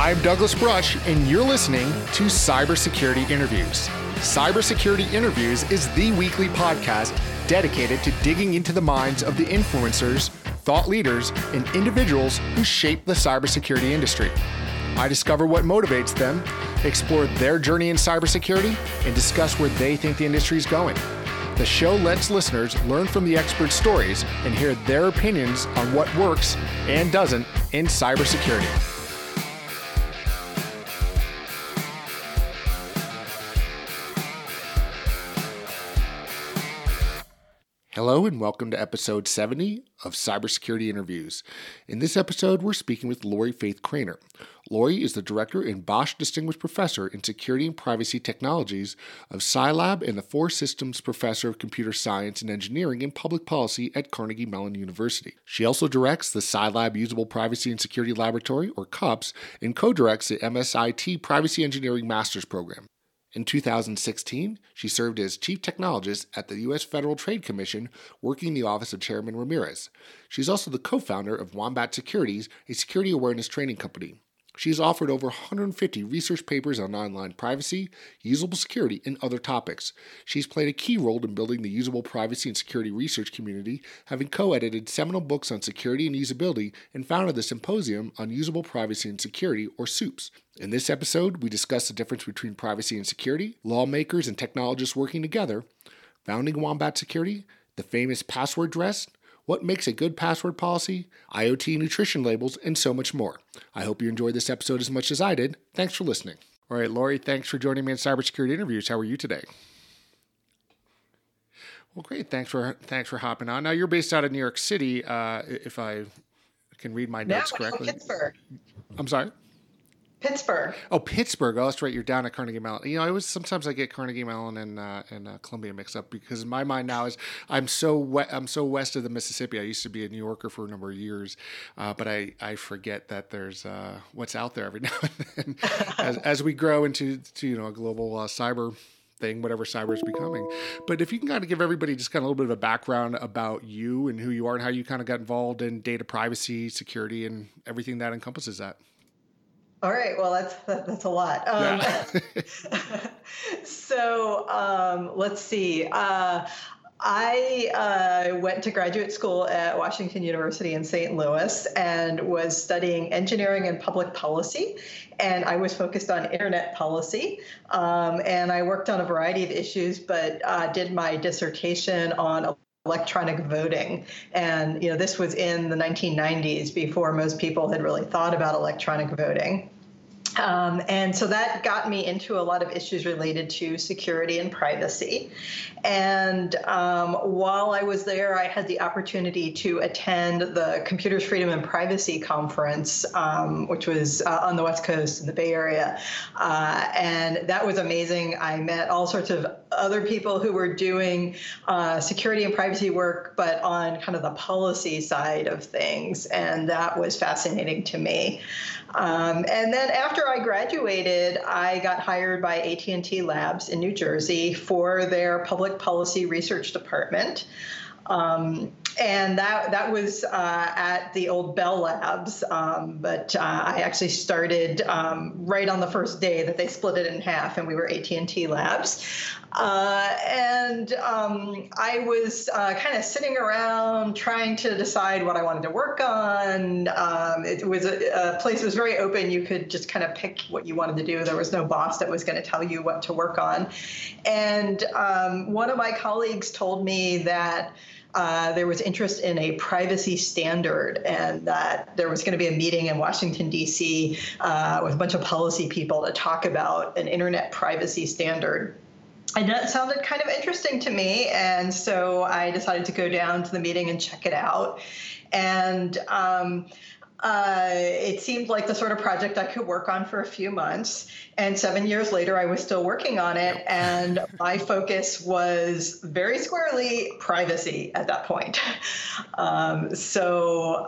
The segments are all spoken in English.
I'm Douglas Brush, and you're listening to Cybersecurity Interviews. Cybersecurity Interviews is the weekly podcast dedicated to digging into the minds of the influencers, thought leaders, and individuals who shape the cybersecurity industry. I discover what motivates them, explore their journey in cybersecurity, and discuss where they think the industry is going. The show lets listeners learn from the experts' stories and hear their opinions on what works and doesn't in cybersecurity. Hello and welcome to episode 70 of Cybersecurity Interviews. In this episode, we're speaking with Lori Faith Craner. Lori is the director and Bosch Distinguished Professor in Security and Privacy Technologies of Scilab and the Four Systems Professor of Computer Science and Engineering and Public Policy at Carnegie Mellon University. She also directs the Scilab Usable Privacy and Security Laboratory, or CUPS, and co-directs the MSIT Privacy Engineering Master's Program. In 2016, she served as Chief Technologist at the U.S. Federal Trade Commission, working in the office of Chairman Ramirez. She's also the co-founder of Wombat Securities, a security awareness training company. She's authored over 150 research papers on online privacy, usable security, and other topics. She's played a key role in building the usable privacy and security research community, having co-edited seminal books on security and usability and founded the Symposium on Usable Privacy and Security, or SUPS. In this episode, we discuss the difference between privacy and security, lawmakers and technologists working together, founding Wombat Security, the famous password dress, what makes a good password policy, IoT nutrition labels, and so much more. I hope you enjoyed this episode as much as I did. Thanks for listening. All right, Lori, thanks for joining me in Cybersecurity Interviews. How are you today? Well, great. Thanks for hopping on. Now, you're based out of New York City, if I can read my notes correctly. Pittsburgh. I'm sorry? Pittsburgh. Oh, Pittsburgh. Oh, that's right. You're down at Carnegie Mellon. You know, sometimes I get Carnegie Mellon and Columbia mixed up because my mind now is I'm so west of the Mississippi. I used to be a New Yorker for a number of years, but I forget that there's what's out there every now and then as we grow into a global cyber thing, whatever cyber is becoming. But if you can kind of give everybody just kind of a little bit of a background about you and who you are and how you kind of got involved in data privacy, security, and everything that encompasses that. All right. Well, that's a lot. So let's see. I went to graduate school at Washington University in St. Louis and was studying engineering and public policy. And I was focused on internet policy. And I worked on a variety of issues, but did my dissertation on electronic voting. And, this was in the 1990s before most people had really thought about electronic voting. And so that got me into a lot of issues related to security and privacy. And while I was there, I had the opportunity to attend the Computers, Freedom, and Privacy Conference, which was on the West Coast in the Bay Area. And that was amazing. I met all sorts of other people who were doing security and privacy work, but on kind of the policy side of things. And that was fascinating to me. And then after I graduated, I got hired by AT&T Labs in New Jersey for their public policy research department. And that was at the old Bell Labs, but I actually started right on the first day that they split it in half, and we were AT&T Labs. And I was kind of sitting around trying to decide what I wanted to work on. It was a place that was very open. You could just kind of pick what you wanted to do. There was no boss that was going to tell you what to work on. And one of my colleagues told me that there was interest in a privacy standard, and that there was going to be a meeting in Washington, D.C. With a bunch of policy people to talk about an internet privacy standard. And that sounded kind of interesting to me, and so I decided to go down to the meeting and check it out. And it seemed like the sort of project I could work on for a few months. And 7 years later, I was still working on it. And my focus was very squarely privacy at that point. So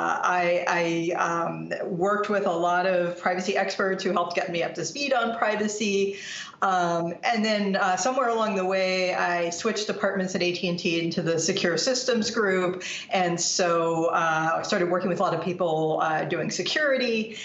I worked with a lot of privacy experts who helped get me up to speed on privacy. And then somewhere along the way, I switched departments at AT&T into the secure systems group. And so I started working with a lot of people people doing security.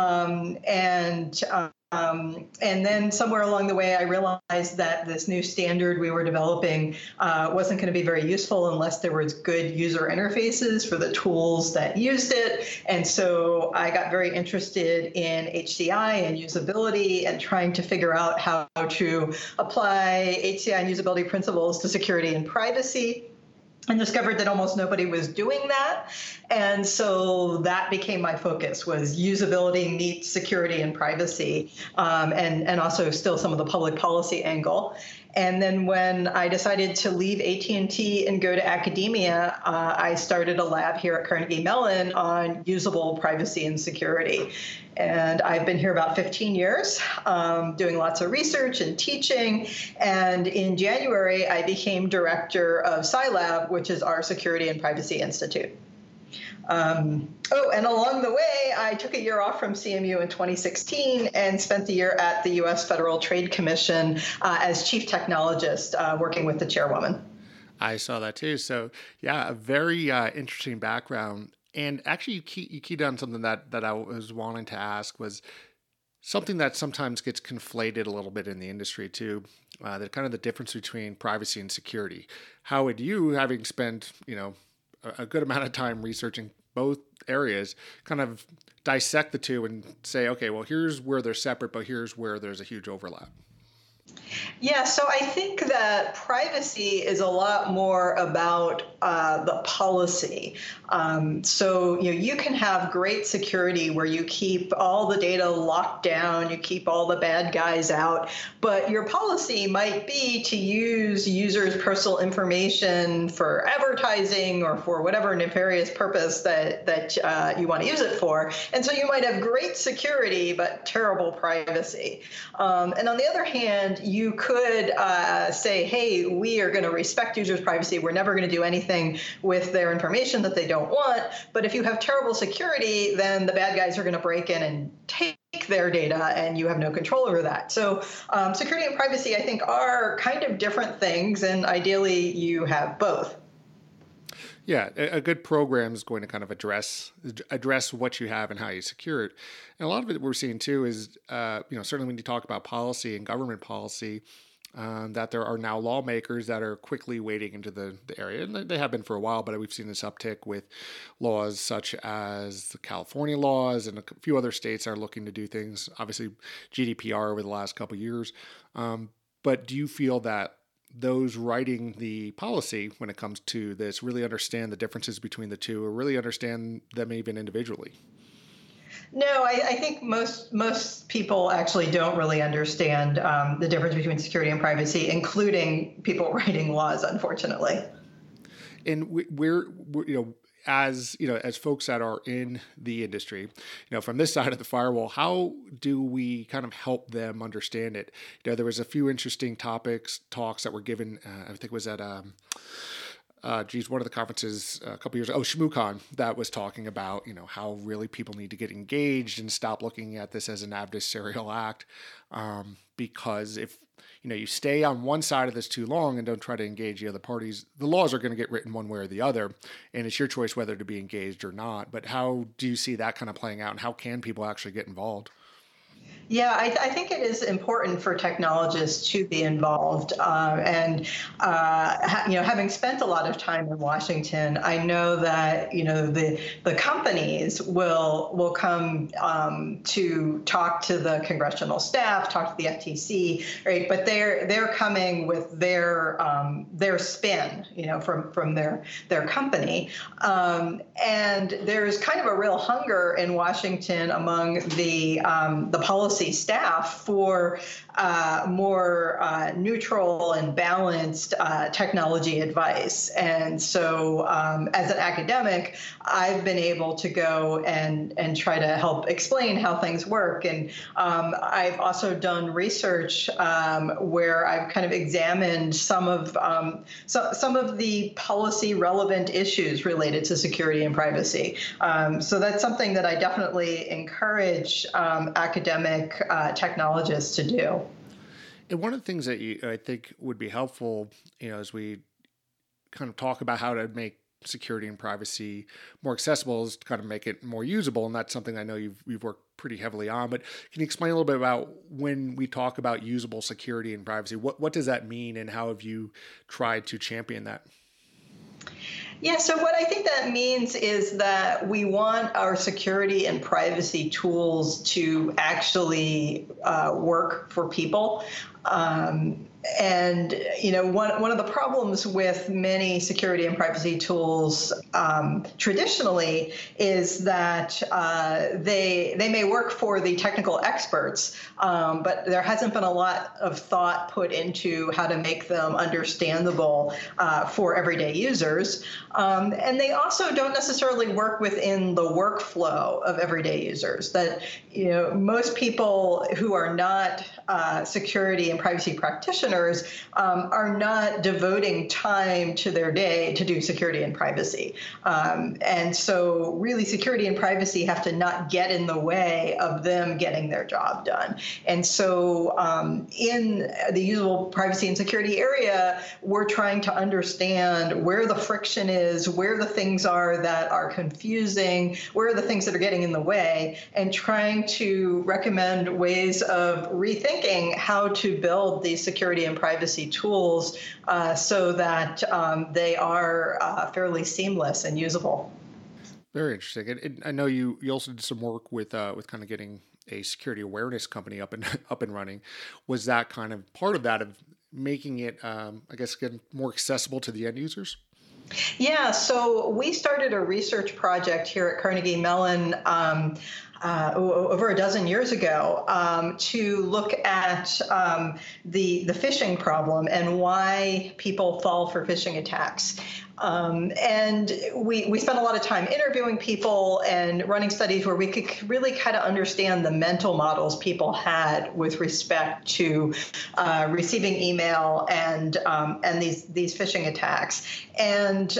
And then somewhere along the way, I realized that this new standard we were developing wasn't going to be very useful unless there was good user interfaces for the tools that used it. And so I got very interested in HCI and usability and trying to figure out how to apply HCI and usability principles to security and privacy, and discovered that almost nobody was doing that. And so that became my focus, was usability meets security and privacy, and also still some of the public policy angle. And then when I decided to leave AT&T and go to academia, I started a lab here at Carnegie Mellon on usable privacy and security. And I've been here about 15 years, doing lots of research and teaching. And in January, I became director of Scilab, which is our Security and Privacy Institute. And along the way, I took a year off from CMU in 2016 and spent the year at the U.S. Federal Trade Commission as chief technologist, working with the chairwoman. I saw that too. So yeah, a very interesting background. And actually, you keyed on something that I was wanting to ask, was something that sometimes gets conflated a little bit in the industry too, the kind of the difference between privacy and security. How would you, having spent, a good amount of time researching both areas, kind of dissect the two and say, okay, well, here's where they're separate, but here's where there's a huge overlap? Yeah, so I think that privacy is a lot more about the policy. So you can have great security where you keep all the data locked down, you keep all the bad guys out, but your policy might be to use users' personal information for advertising or for whatever nefarious purpose that you want to use it for. And so you might have great security, but terrible privacy. And on the other hand, you could say, hey, we are going to respect users' privacy. We're never going to do anything with their information that they don't want. But if you have terrible security, then the bad guys are going to break in and take their data, and you have no control over that. So security and privacy, I think, are kind of different things, and ideally you have both. Yeah, a good program is going to kind of address what you have and how you secure it. And a lot of it we're seeing too is, certainly when you talk about policy and government policy, that there are now lawmakers that are quickly wading into the area. And they have been for a while, but we've seen this uptick with laws such as the California laws, and a few other states are looking to do things, obviously GDPR over the last couple of years. But do you feel that those writing the policy when it comes to this really understand the differences between the two, or really understand them even individually? No, I think most people actually don't really understand the difference between security and privacy, including people writing laws, unfortunately. And we're as folks that are in the industry, from this side of the firewall, how do we kind of help them understand it? There was a few interesting talks that were given. I think it was at one of the conferences a couple years ago, ShmooCon, that was talking about, how really people need to get engaged and stop looking at this as an adversarial act. Because if, you stay on one side of this too long and don't try to engage the other parties, the laws are going to get written one way or the other, and it's your choice whether to be engaged or not. But how do you see that kind of playing out, and how can people actually get involved? Yeah, I think it is important for technologists to be involved. Having spent a lot of time in Washington, I know that, the companies will come to talk to the congressional staff, talk to the FTC, right? But they're coming with their spin, from their company. And there's kind of a real hunger in Washington among the policy staff for more neutral and balanced technology advice. And so as an academic, I've been able to go and try to help explain how things work. And I've also done research where I've kind of examined some of the policy relevant issues related to security and privacy. So that's something that I definitely encourage academic technologists to do. And one of the things that I think would be helpful, as we kind of talk about how to make security and privacy more accessible is to kind of make it more usable. And that's something I know you've worked pretty heavily on. But can you explain a little bit about when we talk about usable security and privacy, what does that mean and how have you tried to champion that? Yeah, so what I think that means is that we want our security and privacy tools to actually work for people. And one of the problems with many security and privacy tools traditionally is that they may work for the technical experts, but there hasn't been a lot of thought put into how to make them understandable for everyday users. And they also don't necessarily work within the workflow of everyday users. That most people who are not security and privacy practitioners are not devoting time to their day to do security and privacy. And so really security and privacy have to not get in the way of them getting their job done. And so in the usable privacy and security area, we're trying to understand where the friction is, where the things are that are confusing, where are the things that are getting in the way, and trying to recommend ways of rethinking how to build these security and privacy tools so that they are fairly seamless and usable. Very interesting. And I know you also did some work with kind of getting a security awareness company up and running. Was that kind of part of that, of making it, I guess, getting more accessible to the end users? Yeah, so we started a research project here at Carnegie Mellon over a dozen years ago to look at the phishing problem and why people fall for phishing attacks. And we spent a lot of time interviewing people and running studies where we could really kind of understand the mental models people had with respect to receiving email and these phishing attacks. And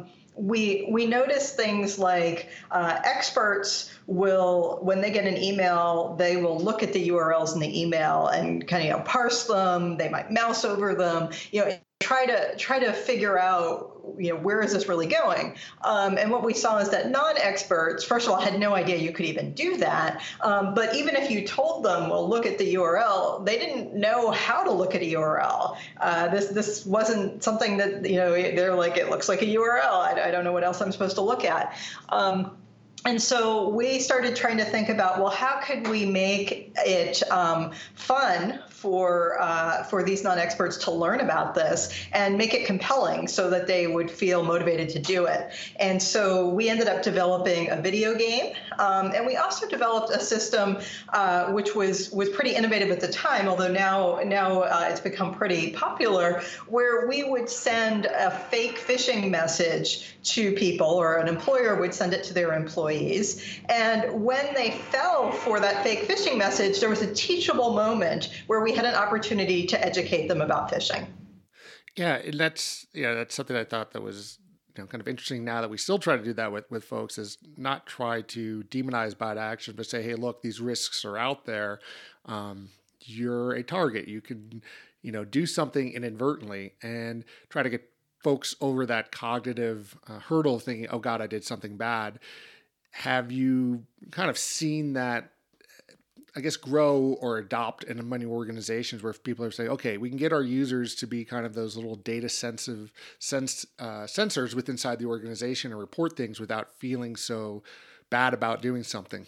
we notice things like experts will, when they get an email, they will look at the URLs in the email and kind of parse them. They might mouse over them, try to figure out where is this really going. And what we saw is that non-experts, first of all, had no idea you could even do that. But even if you told them, well, look at the URL, they didn't know how to look at a URL. This wasn't something that they're like, it looks like a URL. I don't know what else I'm supposed to look at. And so we started trying to think about, well, how could we make it fun for these non-experts to learn about this and make it compelling so that they would feel motivated to do it. And so we ended up developing a video game, and we also developed a system which was pretty innovative at the time, although now it's become pretty popular, where we would send a fake phishing message to people, or an employer would send it to their employees. And when they fell for that fake phishing message, there was a teachable moment where we had an opportunity to educate them about phishing. Yeah, and that's something I thought that was kind of interesting now that we still try to do that with folks, is not try to demonize bad actions, but say, hey, look, these risks are out there. You're a target. You can, do something inadvertently, and try to get folks over that cognitive hurdle of thinking, oh God, I did something bad. Have you kind of seen that, I guess, grow or adopt in many organizations where people are saying, okay, we can get our users to be kind of those little data sensitive sensors within inside the organization and report things without feeling so bad about doing something?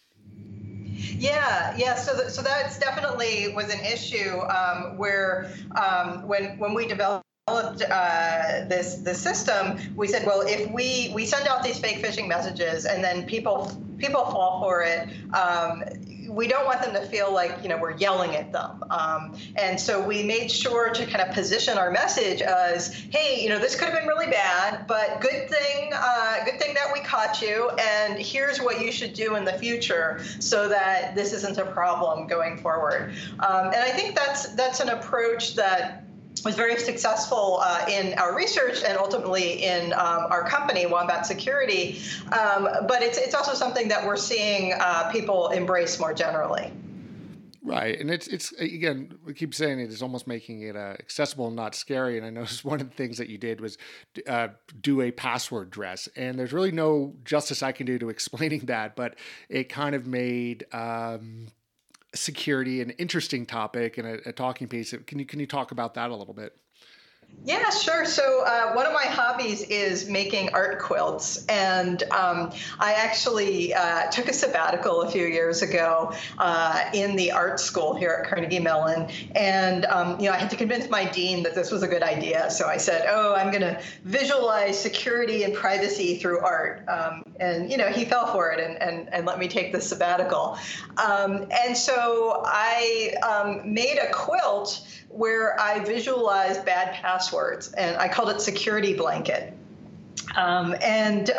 Yeah. So that's definitely was an issue where when we developed this system, we said, well, if we send out these fake phishing messages and then people fall for it, we don't want them to feel like we're yelling at them. And so we made sure to kind of position our message as, hey, this could have been really bad, but good thing that we caught you, and here's what you should do in the future so that this isn't a problem going forward. And I think that's an approach that was very successful in our research and ultimately in our company, Wombat Security. But it's also something that we're seeing people embrace more generally. Right, and it's again, we keep saying it is almost making it accessible and not scary. And I noticed one of the things that you did was uh, do a password dress, and there's really no justice I can do to explaining that, but it kind of made security an interesting topic and a talking piece. Can you talk about that a little bit? Yeah, sure. So one of my hobbies is making art quilts, and I actually took a sabbatical a few years ago in the art school here at Carnegie Mellon, and I had to convince my dean that this was a good idea. So I said, "Oh, I'm going to visualize security and privacy through art," and he fell for it and let me take the sabbatical. And so I made a quilt where I visualized bad passwords, and I called it Security Blanket. And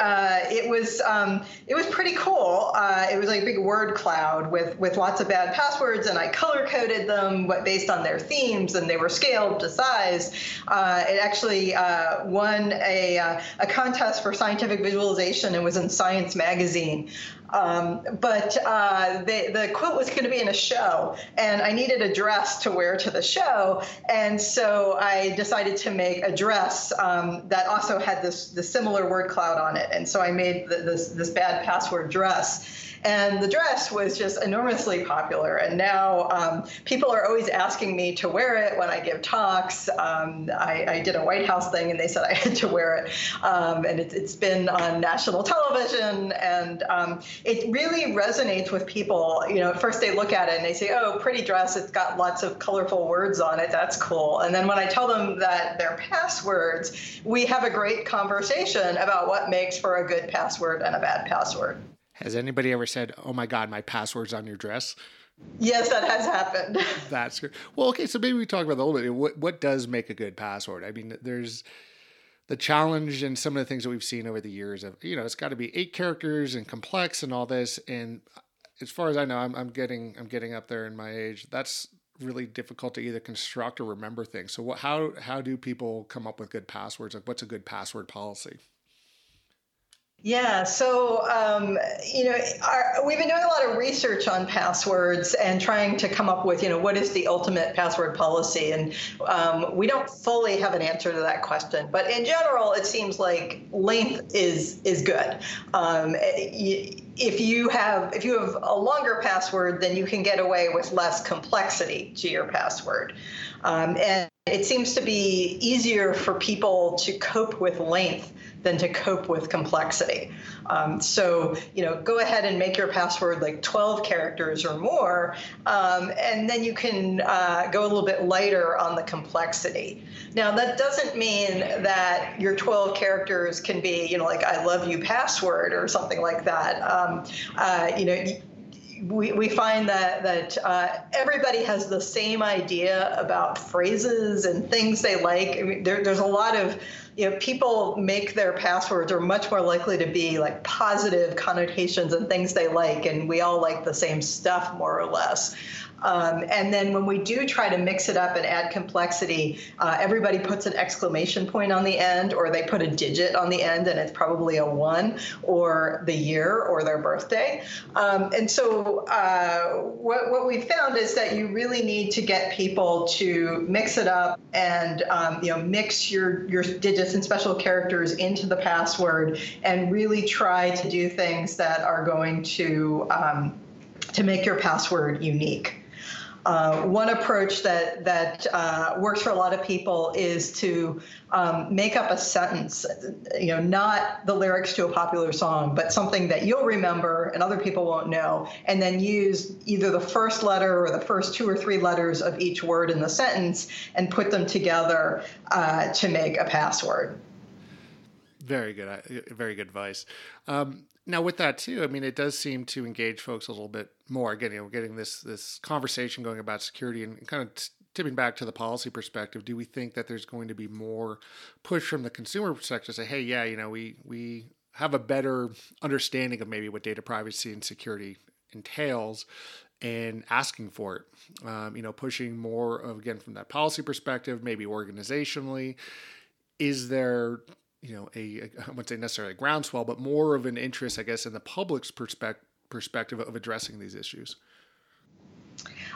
it was pretty cool. It was like a big word cloud with lots of bad passwords, and I color coded them based on their themes, and they were scaled to size. It actually won a contest for scientific visualization. It was in Science magazine. But the quilt was going to be in a show, and I needed a dress to wear to the show, and so I decided to make a dress that also had this similar word cloud on it, and so I made this bad password dress. And the dress was just enormously popular. And now people are always asking me to wear it when I give talks. I did a White House thing, and they said I had to wear it. And it's been on national television. And it really resonates with people. At first they look at it and they say, "Oh, pretty dress. It's got lots of colorful words on it. That's cool." And then when I tell them that they're passwords, we have a great conversation about what makes for a good password and a bad password. Has anybody ever said, "Oh my God, my password's on your dress"? Yes, that has happened. That's good. Well, okay, so maybe we talk about that a little bit. What does make a good password? I mean, there's the challenge and some of the things that we've seen over the years of, it's got to be 8 characters and complex and all this. And as far as I know, I'm getting up there in my age. That's really difficult to either construct or remember things. So how do people come up with good passwords? Like, what's a good password policy? Yeah, so we've been doing a lot of research on passwords and trying to come up with, what is the ultimate password policy, and we don't fully have an answer to that question. But in general, it seems like length is good. If you have a longer password, then you can get away with less complexity to your password, and it seems to be easier for people to cope with length than to cope with complexity. So, go ahead and make your password like 12 characters or more, and then you can go a little bit lighter on the complexity. Now, that doesn't mean that your 12 characters can be, like "I love you" password or something like that. We find that everybody has the same idea about phrases and things they like. I mean, there's a lot of, people make their passwords are much more likely to be like positive connotations and things they like, and we all like the same stuff more or less. And then when we do try to mix it up and add complexity, everybody puts an exclamation point on the end, or they put a digit on the end, and it's probably a 1, or the year, or their birthday. And so what we found is that you really need to get people to mix it up and mix your digits and special characters into the password, and really try to do things that are going to make your password unique. One approach that works for a lot of people is to make up a sentence, not the lyrics to a popular song, but something that you'll remember and other people won't know, and then use either the first letter or the first 2 or 3 letters of each word in the sentence and put them together to make a password. Very good, very good advice. Now, with that too, I mean, it does seem to engage folks a little bit more. Again, we're getting this conversation going about security and kind of tipping back to the policy perspective. Do we think that there's going to be more push from the consumer perspective to say, "Hey, yeah, we have a better understanding of maybe what data privacy and security entails," and asking for it? Pushing more of, again, from that policy perspective, maybe organizationally. Is there I wouldn't say necessarily a groundswell, but more of an interest, I guess, in the public's perspective of addressing these issues?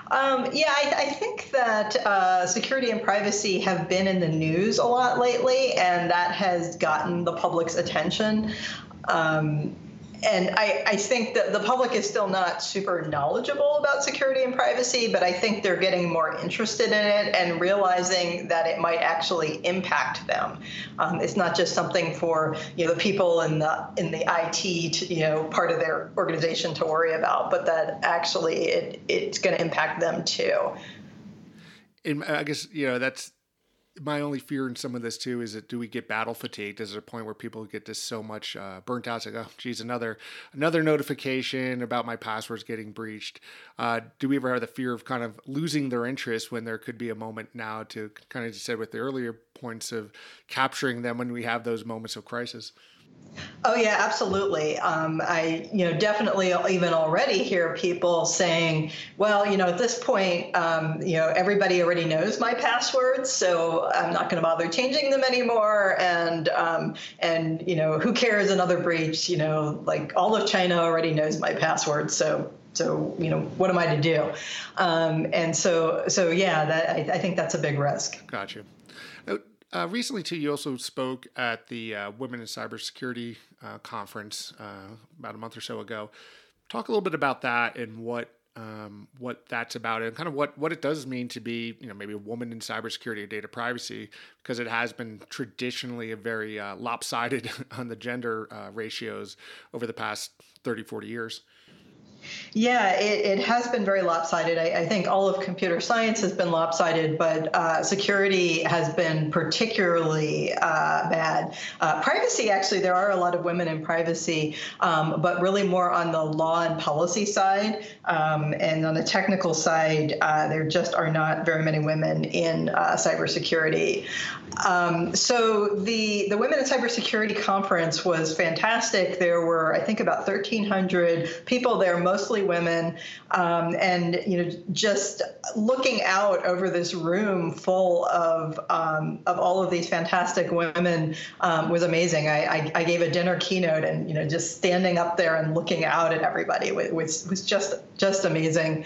I think that security and privacy have been in the news a lot lately, and that has gotten the public's attention. Um, and I think that the public is still not super knowledgeable about security and privacy, but I think they're getting more interested in it and realizing that it might actually impact them. It's not just something for the people in the IT part of their organization to worry about, but that actually it's going to impact them too. And I guess that's my only fear in some of this too, is that do we get battle fatigued? Is there a point where people get just so much burnt out? It's like, oh, geez, another notification about my passwords getting breached. Do we ever have the fear of kind of losing their interest when there could be a moment now to kind of, as you said with the earlier points, of capturing them when we have those moments of crisis? Oh yeah, absolutely. I definitely even already hear people saying, well, at this point, everybody already knows my passwords, so I'm not going to bother changing them anymore. And who cares, another breach? Like all of China already knows my password, so what am I to do? I think that's a big risk. Gotcha. Recently, too, you also spoke at the Women in Cybersecurity conference about a month or so ago. Talk a little bit about that and what that's about, and kind of what it does mean to be, maybe a woman in cybersecurity or data privacy, because it has been traditionally a very lopsided on the gender ratios over the past 30, 40 years. Yeah, it has been very lopsided. I think all of computer science has been lopsided, but security has been particularly bad. Privacy, actually, there are a lot of women in privacy, but really more on the law and policy side. And on the technical side, there just are not very many women in cybersecurity. So the Women in Cybersecurity conference was fantastic. There were, I think, about 1,300 people there, mostly women, and just looking out over this room full of all of these fantastic women was amazing. I gave a dinner keynote, and just standing up there and looking out at everybody was just amazing.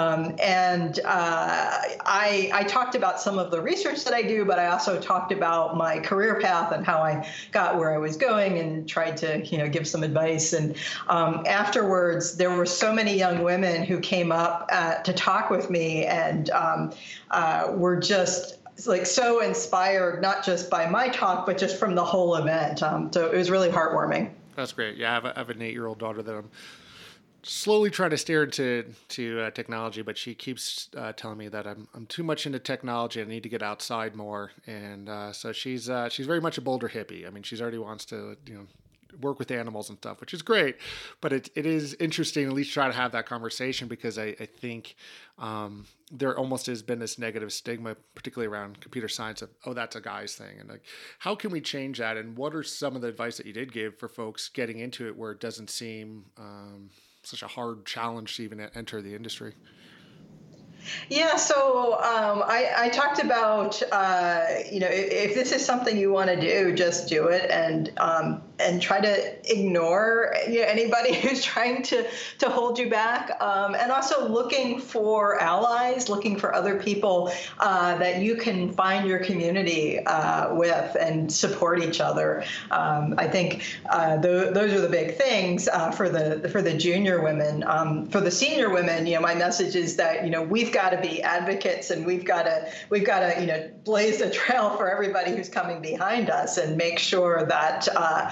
I talked about some of the research that I do, but I also talked about my career path and how I got where I was going, and tried to give some advice. And afterwards, there were so many young women who came up to talk with me, and were just so inspired, not just by my talk, but just from the whole event. So it was really heartwarming. That's great. Yeah, I have an 8-year-old daughter that I'm slowly trying to steer into technology, but she keeps telling me that I'm too much into technology. I need to get outside more, and so she's very much a Boulder hippie. I mean, she's already wants to work with animals and stuff, which is great, but it is interesting to at least try to have that conversation, because I think there almost has been this negative stigma, particularly around computer science, of, oh, that's a guy's thing. And how can we change that? And what are some of the advice that you did give for folks getting into it where it doesn't seem such a hard challenge to even enter the industry? Yeah, so I talked about if this is something you want to do, just do it, and try to ignore anybody who's trying to hold you back, and also looking for allies, looking for other people that you can find your community with and support each other. I think those are the big things for the junior women. For the senior women, my message is that we've got to be advocates, and we've got to blaze a trail for everybody who's coming behind us, and make sure that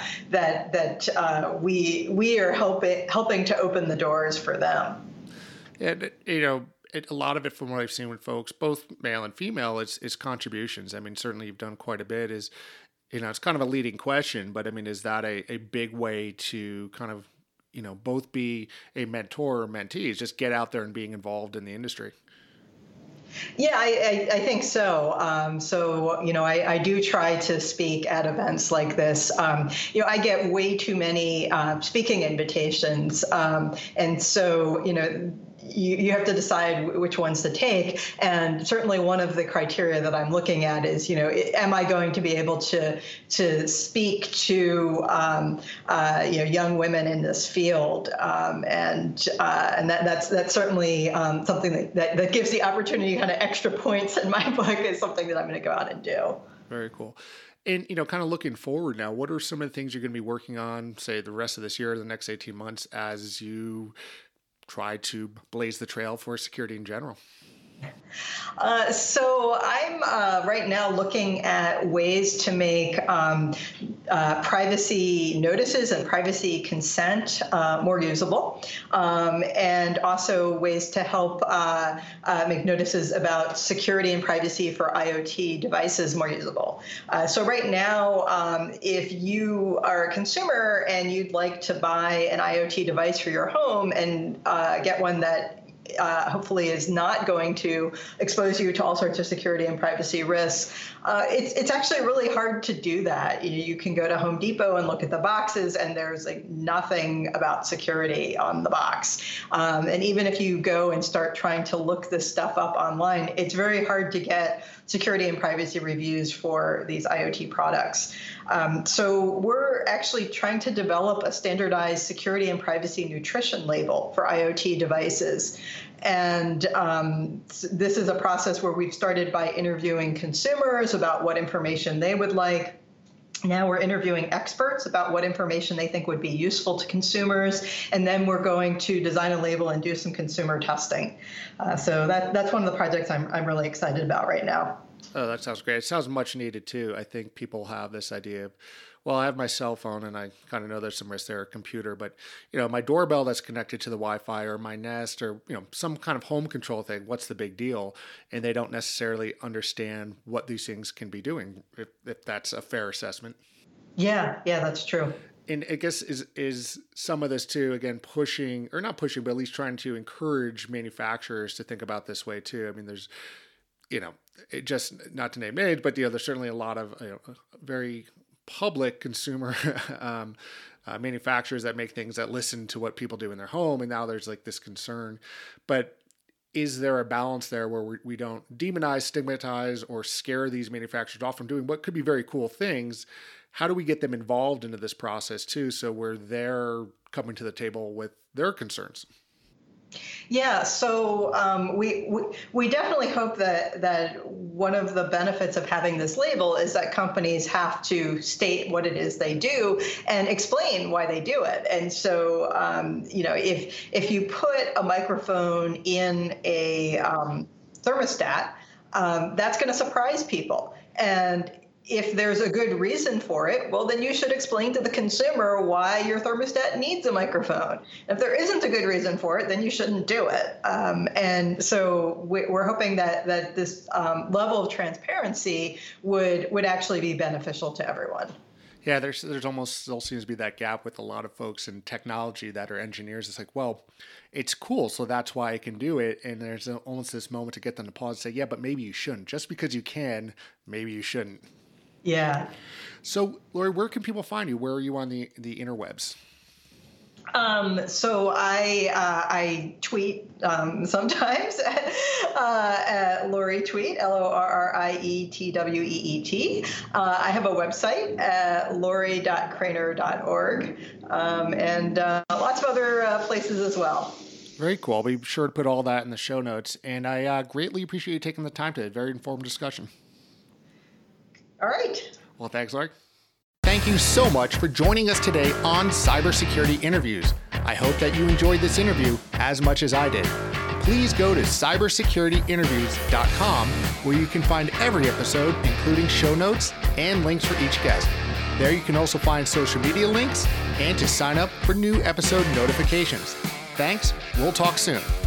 we are helping to open the doors for them. And a lot of it, from what I've seen with folks, both male and female, is contributions. I mean, certainly you've done quite a bit. It's kind of a leading question, but I mean, is that a big way to kind of both be a mentor or mentee, is just get out there and being involved in the industry? Yeah, I think so. I do try to speak at events like this. I get way too many speaking invitations, and so you have to decide which ones to take. And certainly one of the criteria that I'm looking at is, am I going to be able to speak to young women in this field, and that's certainly something that gives the opportunity kind of extra points in my book is something that I'm going to go out and do. Very cool. And, kind of looking forward now, what are some of the things you're going to be working on, say, the rest of this year or the next 18 months as you try to blaze the trail for security in general? So I'm right now looking at ways to make privacy notices and privacy consent more usable, and also ways to help make notices about security and privacy for IoT devices more usable. So right now, if you are a consumer and you'd like to buy an IoT device for your home and get one that hopefully is not going to expose you to all sorts of security and privacy risks. It's actually really hard to do that. You can go to Home Depot and look at the boxes, and there's nothing about security on the box. And even if you go and start trying to look this stuff up online, it's very hard to get security and privacy reviews for these IoT products. So we're actually trying to develop a standardized security and privacy nutrition label for IoT devices. And this is a process where we've started by interviewing consumers about what information they would like. Now we're interviewing experts about what information they think would be useful to consumers, and then we're going to design a label and do some consumer testing. So that's one of the projects I'm really excited about right now. Oh, that sounds great. It sounds much needed too. I think people have this idea of, well, I have my cell phone and I kind of know there's some risk there, a computer, but my doorbell that's connected to the Wi-Fi or my Nest or, some kind of home control thing, what's the big deal? And they don't necessarily understand what these things can be doing, if that's a fair assessment. Yeah, that's true. And I guess is some of this too, again, pushing, or not pushing, but at least trying to encourage manufacturers to think about this way too. I mean, there's, it just, not to name names, but there's certainly a lot of very public consumer manufacturers that make things that listen to what people do in their home, and now there's this concern. But is there a balance there where we don't demonize, stigmatize, or scare these manufacturers off from doing what could be very cool things? How do we get them involved into this process too, so where they're coming to the table with their concerns? Yeah, so we definitely hope that one of the benefits of having this label is that companies have to state what it is they do and explain why they do it. And so, if you put a microphone in a thermostat, that's going to surprise people. And if there's a good reason for it, well, then you should explain to the consumer why your thermostat needs a microphone. If there isn't a good reason for it, then you shouldn't do it. And so we're hoping that this level of transparency would actually be beneficial to everyone. Yeah, there's almost still seems to be that gap with a lot of folks in technology that are engineers. It's well, it's cool, so that's why I can do it. And there's almost this moment to get them to pause and say, yeah, but maybe you shouldn't. Just because you can, maybe you shouldn't. Yeah. So, Lori, where can people find you? Where are you on the interwebs? So I tweet sometimes at Lori Tweet, LORRIETWEET. I have a website at lori.craner.org, and lots of other places as well. Very cool. I'll be sure to put all that in the show notes. And I greatly appreciate you taking the time today. Very informative discussion. All right. Well, thanks, Lori. Thank you so much for joining us today on Cybersecurity Interviews. I hope that you enjoyed this interview as much as I did. Please go to cybersecurityinterviews.com, where you can find every episode, including show notes and links for each guest. There you can also find social media links and to sign up for new episode notifications. Thanks. We'll talk soon.